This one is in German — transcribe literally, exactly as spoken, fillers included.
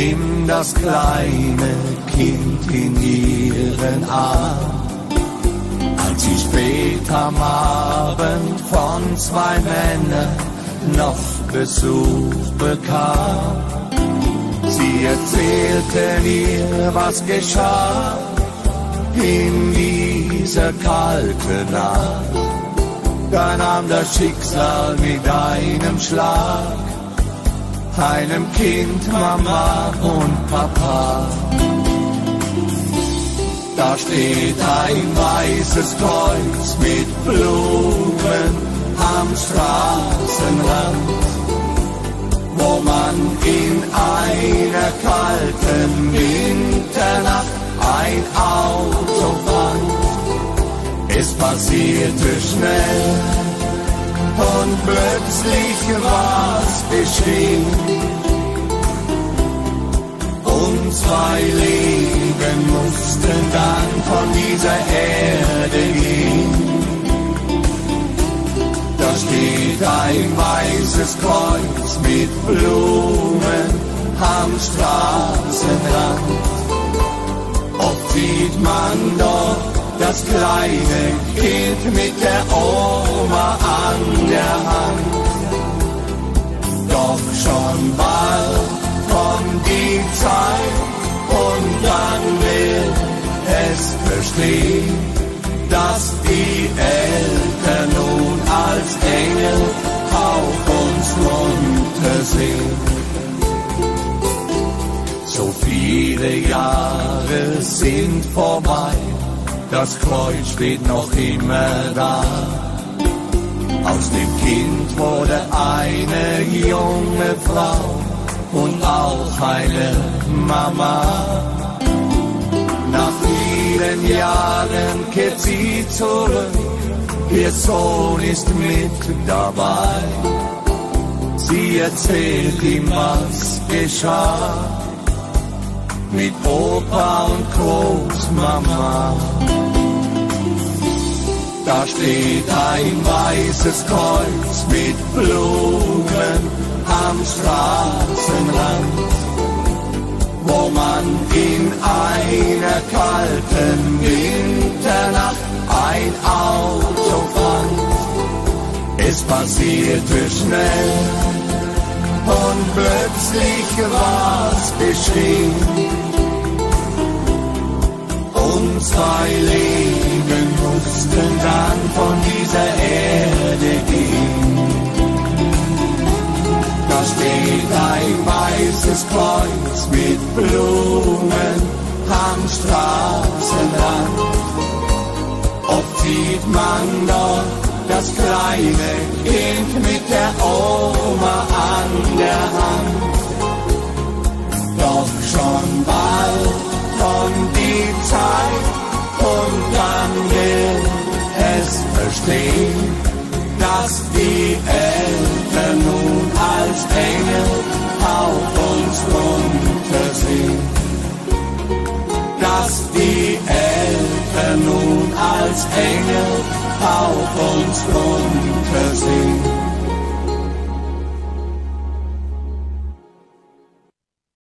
nimm das kleine Kind in ihren Arm. Als sie spät am Abend von zwei Männern noch Besuch bekam, sie erzählten ihr, was geschah in dieser kalten Nacht. Da nahm das Schicksal mit einem Schlag einem Kind Mama und Papa. Da steht ein weißes Kreuz mit Blumen am Straßenrand, wo man in einer kalten Winternacht ein Auto fand. Es passierte schnell und plötzlich war's geschehen. Und zwei Leben mussten dann von dieser Erde gehen. Da steht ein weißes Kreuz mit Blumen am Straßenrand. Oft sieht man dort das kleine Kind mit der Oma an der Hand. Doch schon bald kommt die Zeit und dann wird es verstehen, dass die Eltern nun als Engel auf uns runtersehen. So viele Jahre sind vorbei, das Kreuz steht noch immer da. Aus dem Kind wurde eine junge Frau und auch eine Mama. Nach vielen Jahren kehrt sie zurück, ihr Sohn ist mit dabei. Sie erzählt ihm, was geschah mit Opa und Großmama. Da steht ein weißes Kreuz mit Blumen am Straßenrand, wo man in einer kalten Winternacht ein Auto fand. Es passierte schnell und plötzlich war's geschehen. Und zwei Leben mussten dann von dieser Erde gehen. Da steht ein weißes Kreuz mit Blumen am Straßenrand. Oft sieht man dort das kleine Kind mit der Oma an der Hand. Doch schon bald kommt die Zeit und dann wird es verstehen, dass die Eltern nun als Engel auf uns runtersehen. Dass die Eltern nun als Engel auf uns runtersehen.